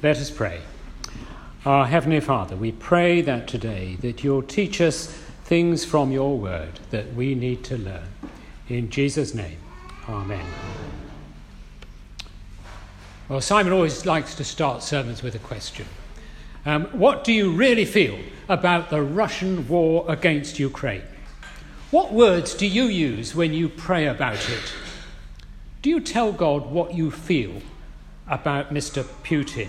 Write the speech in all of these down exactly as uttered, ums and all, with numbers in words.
Let us pray. Our Heavenly Father, we pray that today that you'll teach us things from your word that we need to learn. In Jesus' name, amen. Well, Simon always likes to start sermons with a question. Um, what do you really feel about the Russian war against Ukraine? What words do you use when you pray about it? Do you tell God what you feel about Mister Putin?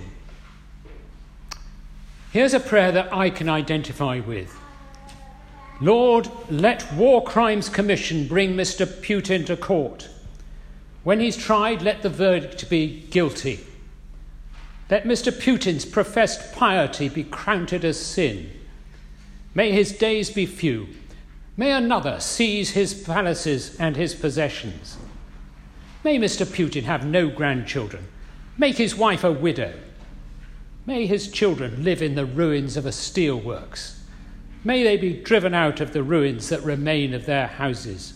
Here's a prayer that I can identify with. Lord, let War Crimes Commission bring Mister Putin to court. When he's tried, let the verdict be guilty. Let Mister Putin's professed piety be counted as sin. May his days be few. May another seize his palaces and his possessions. May Mister Putin have no grandchildren. Make his wife a widow. May his children live in the ruins of a steelworks. May they be driven out of the ruins that remain of their houses.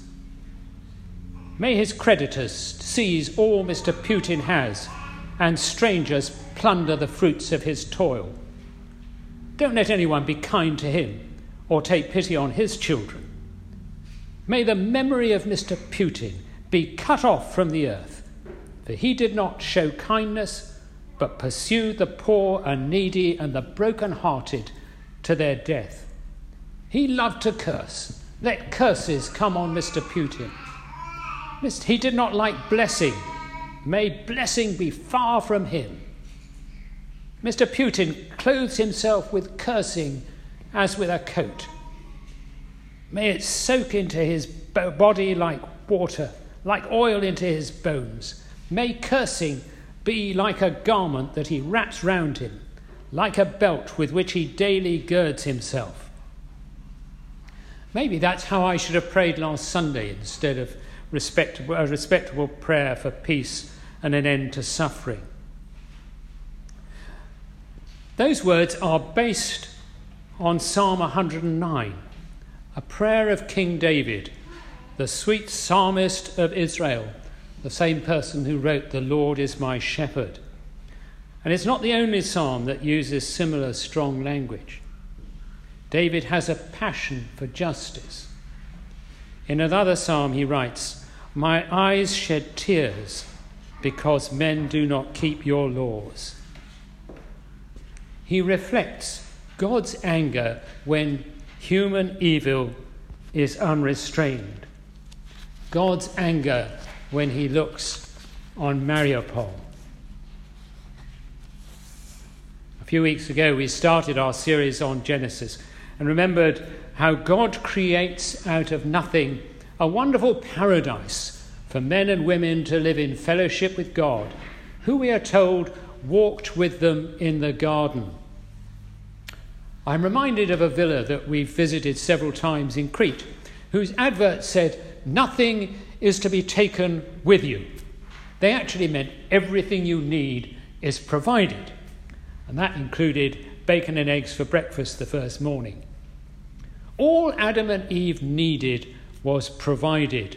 May his creditors seize all Mister Putin has, and strangers plunder the fruits of his toil. Don't let anyone be kind to him or take pity on his children. May the memory of Mister Putin be cut off from the earth, for he did not show kindness, but pursued the poor and needy and the broken-hearted to their death. He loved to curse. Let curses come on Mister Putin. He did not like blessing. May blessing be far from him. Mister Putin clothes himself with cursing as with a coat. May it soak into his body like water, like oil into his bones. May cursing be like a garment that he wraps round him, like a belt with which he daily girds himself. Maybe that's how I should have prayed last Sunday instead of respectable, a respectable prayer for peace and an end to suffering. Those words are based on Psalm one hundred nine, a prayer of King David, the sweet psalmist of Israel, the same person who wrote, "The Lord is my shepherd." And it's not the only psalm that uses similar strong language. David has a passion for justice. In another psalm he writes, "My eyes shed tears because men do not keep your laws." He reflects God's anger when human evil is unrestrained. God's anger when he looks on Mariupol. A few weeks ago we started our series on Genesis and remembered how God creates out of nothing a wonderful paradise for men and women to live in fellowship with God, who we are told walked with them in the garden. I'm reminded of a villa that we've visited several times in Crete, whose advert said, "Nothing is to be taken with you." They actually meant everything you need is provided. And that included bacon and eggs for breakfast the first morning. All Adam and Eve needed was provided.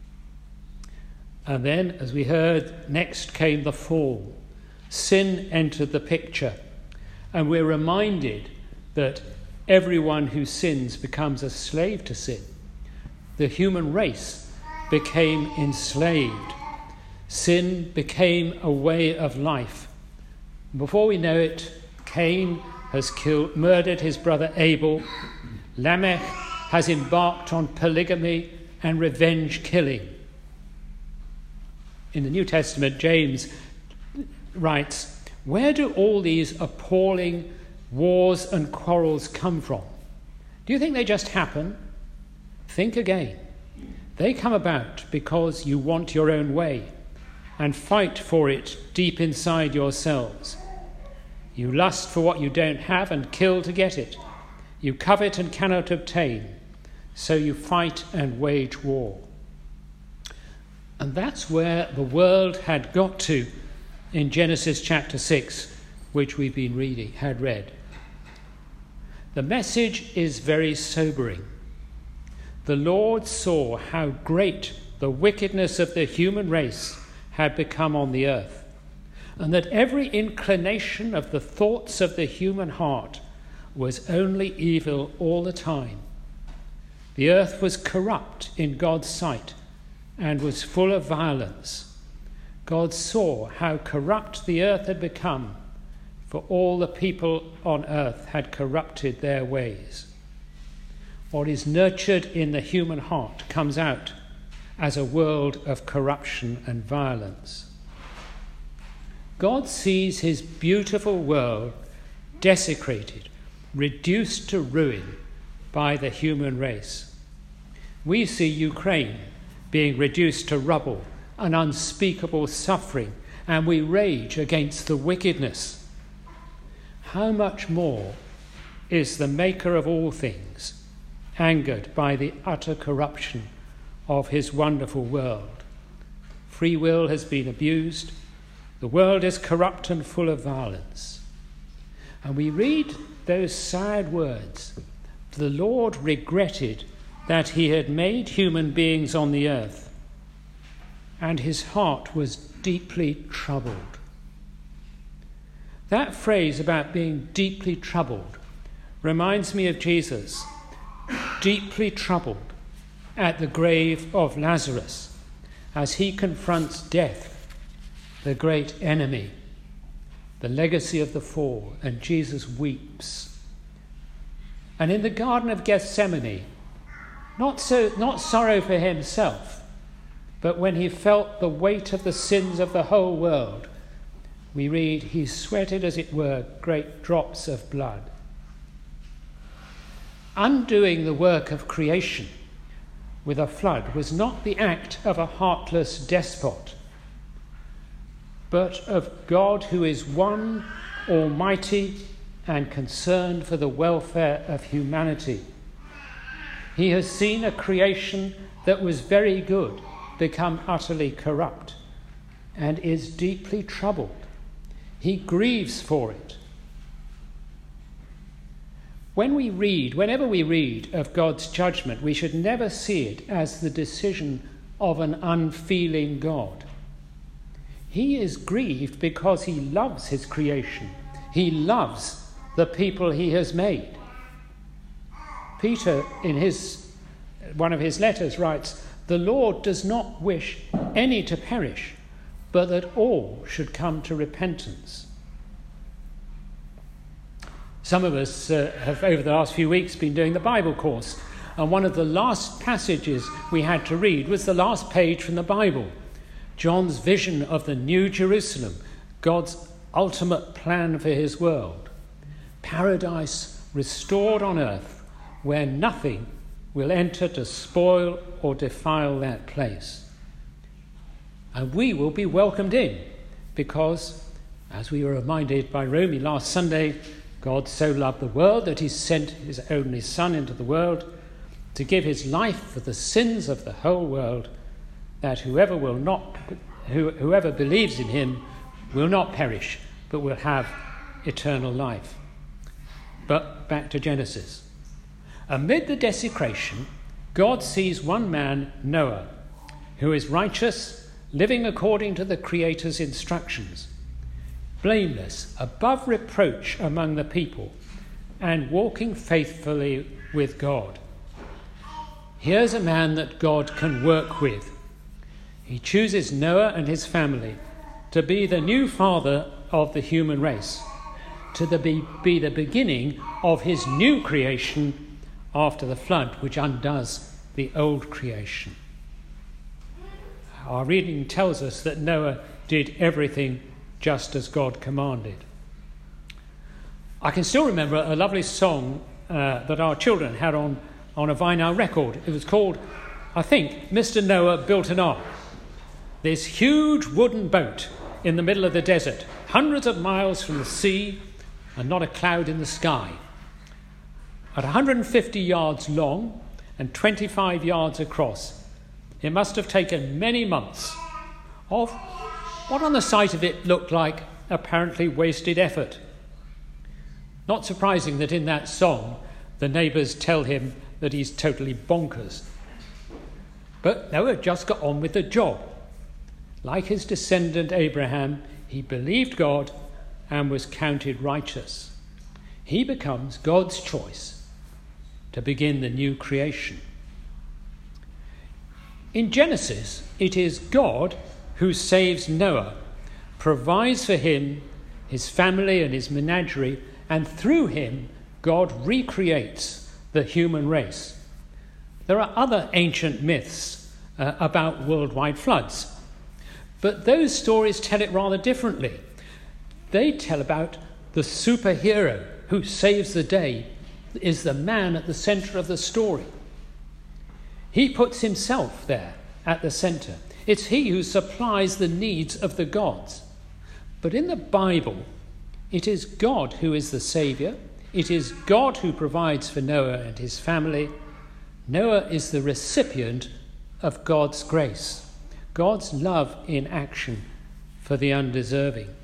And then, as we heard, next came the fall. Sin entered the picture. And we're reminded that everyone who sins becomes a slave to sin. The human race became enslaved. Sin became a way of life. Before we know it, Cain has killed, murdered his brother Abel. Lamech has embarked on polygamy and revenge killing. In the New Testament, James writes, "Where do all these appalling wars and quarrels come from? Do you think they just happen? Think again. They come about because you want your own way and fight for it deep inside yourselves. You lust for what you don't have and kill to get it. You covet and cannot obtain, so you fight and wage war." And that's where the world had got to in Genesis chapter six, which we've been reading, had read. The message is very sobering. The Lord saw how great the wickedness of the human race had become on the earth. and that every inclination of the thoughts of the human heart was only evil all the time. The earth was corrupt in God's sight and was full of violence. God saw how corrupt the earth had become, for all the people on earth had corrupted their ways. What is nurtured in the human heart comes out as a world of corruption and violence. God sees his beautiful world desecrated, reduced to ruin by the human race. We see Ukraine being reduced to rubble and unspeakable suffering, and we rage against the wickedness. How much more is the Maker of all things angered by the utter corruption of his wonderful world? Free will has been abused. The world is corrupt and full of violence. And we read those sad words. The Lord regretted that he had made human beings on the earth, and his heart was deeply troubled. That phrase about being deeply troubled reminds me of Jesus, deeply troubled at the grave of Lazarus as he confronts death, the great enemy, the legacy of the fall, and Jesus weeps. And in the Garden of Gethsemane, not so, not sorrow for himself, but when he felt the weight of the sins of the whole world, we read, he sweated, as it were, great drops of blood. Undoing the work of creation with a flood was not the act of a heartless despot, but of God who is one, almighty, and concerned for the welfare of humanity. He has seen a creation that was very good become utterly corrupt and is deeply troubled. He grieves for it. When we read, whenever we read of God's judgment, we should never see it as the decision of an unfeeling God. He is grieved because he loves his creation. He loves the people he has made. Peter, in his one of his letters, writes, "The Lord does not wish any to perish, but that all should come to repentance." Some of us uh, have, over the last few weeks, been doing the Bible course, and one of the last passages we had to read was the last page from the Bible, John's vision of the New Jerusalem, God's ultimate plan for his world. Paradise restored on earth, where nothing will enter to spoil or defile that place. And we will be welcomed in, because, as we were reminded by Romy last Sunday, God so loved the world that he sent his only Son into the world to give his life for the sins of the whole world, that whoever will not, who, whoever believes in him will not perish, but will have eternal life. But back to Genesis. Amid the desecration, God sees one man, Noah, who is righteous, living according to the Creator's instructions, blameless, above reproach among the people, and walking faithfully with God. Here's a man that God can work with. He chooses Noah and his family to be the new father of the human race, to the be, be the beginning of his new creation after the flood, which undoes the old creation. Our reading tells us that Noah did everything just as God commanded. I can still remember a lovely song uh, that our children had on, on a vinyl record. It was called, I think, Mister Noah Built an Ark. This huge wooden boat in the middle of the desert, hundreds of miles from the sea and not a cloud in the sky. At one hundred fifty yards long and twenty-five yards across, it must have taken many months of what on the sight of it looked like apparently wasted effort. Not surprising that in that song the neighbours tell him that he's totally bonkers. But Noah just got on with the job. Like his descendant Abraham, He believed God and was counted righteous. He becomes God's choice to begin the new creation. In Genesis, it is God who saves Noah, provides for him, his family and his menagerie, and through him, God recreates the human race. There are other ancient myths uh, about worldwide floods, but those stories tell it rather differently. They tell about the superhero who saves the day, is the man at the centre of the story. He puts himself there at the centre. It's he who supplies the needs of the gods. But in the Bible, it is God who is the saviour. It is God who provides for Noah and his family. Noah is the recipient of God's grace, God's love in action for the undeserving.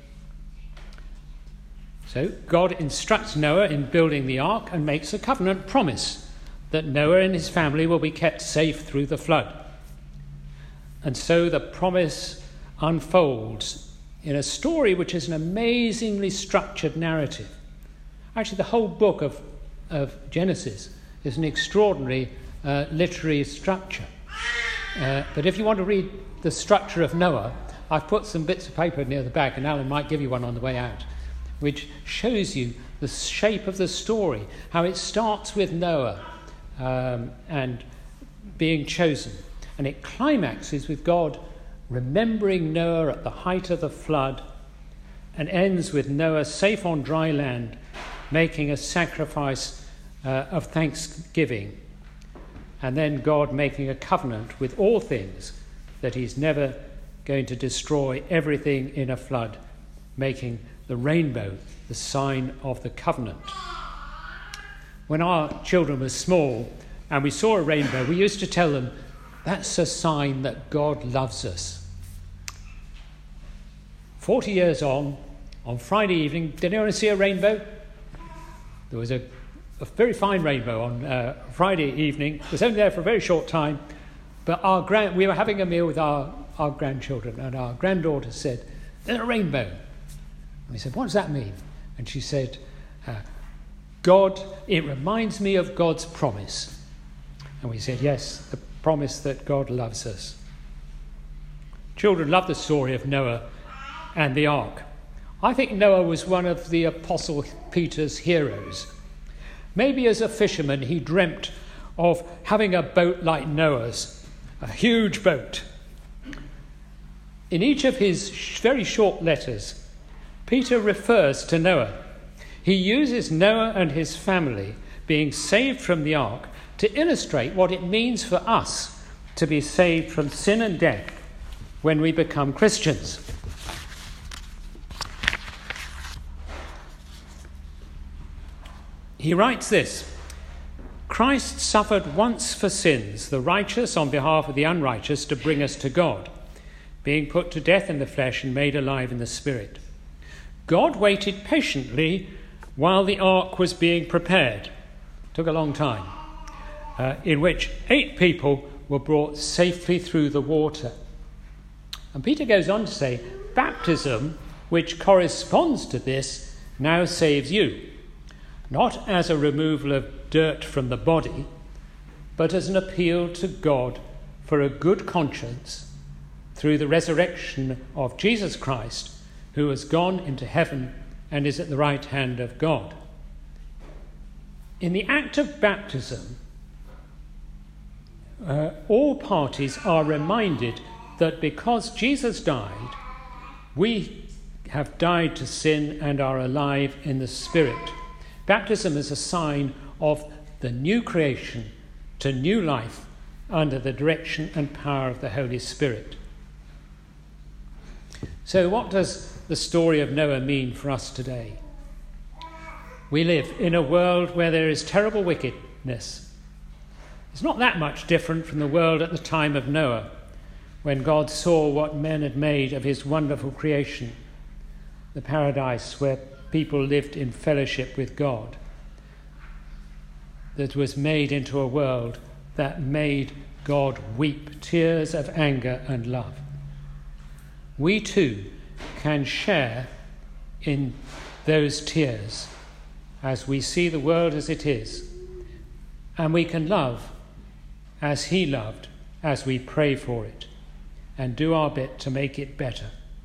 So God instructs Noah in building the ark and makes a covenant promise that Noah and his family will be kept safe through the flood. And so the promise unfolds in a story which is an amazingly structured narrative. Actually, the whole book of, of Genesis is an extraordinary uh, literary structure. Uh, but if you want to read the structure of Noah, I've put some bits of paper near the back, and Alan might give you one on the way out, which shows you the shape of the story, how it starts with Noah um, and being chosen. And it climaxes with God remembering Noah at the height of the flood, and ends with Noah safe on dry land, making a sacrifice uh, of thanksgiving. And then God making a covenant with all things that he's never going to destroy everything in a flood, making the rainbow the sign of the covenant. When our children were small and we saw a rainbow, we used to tell them, that's a sign that God loves us. Forty years on, on Friday evening, did anyone see a rainbow? There was a, a very fine rainbow on uh, Friday evening. It was only there for a very short time, but our grand, we were having a meal with our, our grandchildren, and our granddaughter said, there's a rainbow. And we said, what does that mean? And she said, uh, God, it reminds me of God's promise. And we said, yes, the promise that God loves us. Children love the story of Noah and the ark. I think Noah was one of the Apostle Peter's heroes. Maybe as a fisherman he dreamt of having a boat like Noah's, a huge boat. In each of his very short letters, Peter refers to Noah. He uses Noah and his family being saved from the ark to illustrate what it means for us to be saved from sin and death when we become Christians. He writes this: Christ suffered once for sins, the righteous on behalf of the unrighteous, to bring us to God, being put to death in the flesh and made alive in the spirit. God waited patiently while the ark was being prepared. It took a long time. Uh, in which eight people were brought safely through the water. And Peter goes on to say, baptism, which corresponds to this, now saves you, not as a removal of dirt from the body, but as an appeal to God for a good conscience through the resurrection of Jesus Christ, who has gone into heaven and is at the right hand of God. In the act of baptism, Uh, all parties are reminded that because Jesus died, we have died to sin and are alive in the Spirit. Baptism is a sign of the new creation to new life under the direction and power of the Holy Spirit. So what does the story of Noah mean for us today? We live in a world where there is terrible wickedness. It's not that much different from the world at the time of Noah, when God saw what men had made of his wonderful creation, the paradise where people lived in fellowship with God, that was made into a world that made God weep tears of anger and love. We too can share in those tears as we see the world as it is, and we can love as he loved as we pray for it and do our bit to make it better.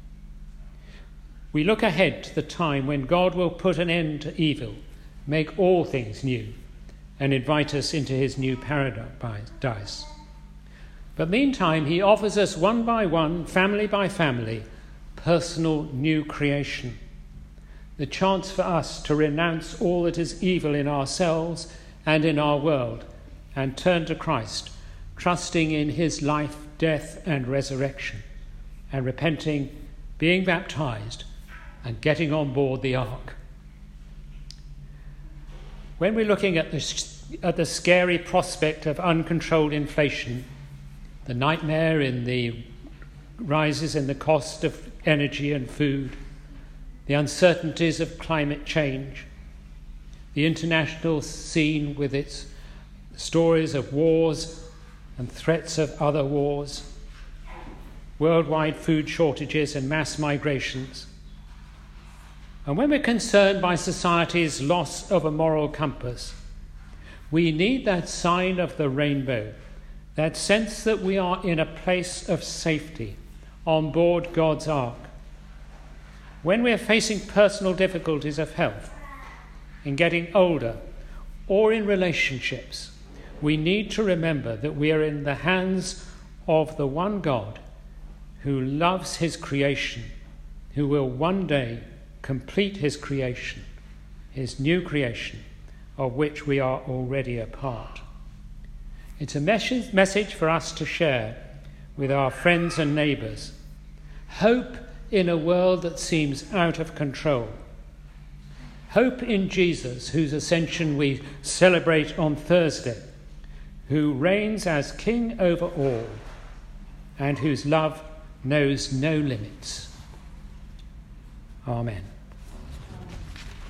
We look ahead to the time when God will put an end to evil, make all things new, and invite us into his new paradise. But meantime, he offers us one by one, family by family, personal new creation. The chance for us to renounce all that is evil in ourselves and in our world and turn to Christ, trusting in his life, death and resurrection, and repenting, being baptized, and getting on board the ark. When we're looking at the, at the scary prospect of uncontrolled inflation, the nightmare in the rises in the cost of energy and food, the uncertainties of climate change, the international scene with its stories of wars and threats of other wars, worldwide food shortages and mass migrations. And when we're concerned by society's loss of a moral compass, we need that sign of the rainbow, that sense that we are in a place of safety on board God's ark. When we're facing personal difficulties of health, in getting older, or in relationships, we need to remember that we are in the hands of the one God who loves his creation, who will one day complete his creation, his new creation, of which we are already a part. It's a mes- message for us to share with our friends and neighbours. Hope in a world that seems out of control. Hope in Jesus, whose ascension we celebrate on Thursday, who reigns as King over all, and whose love knows no limits. Amen.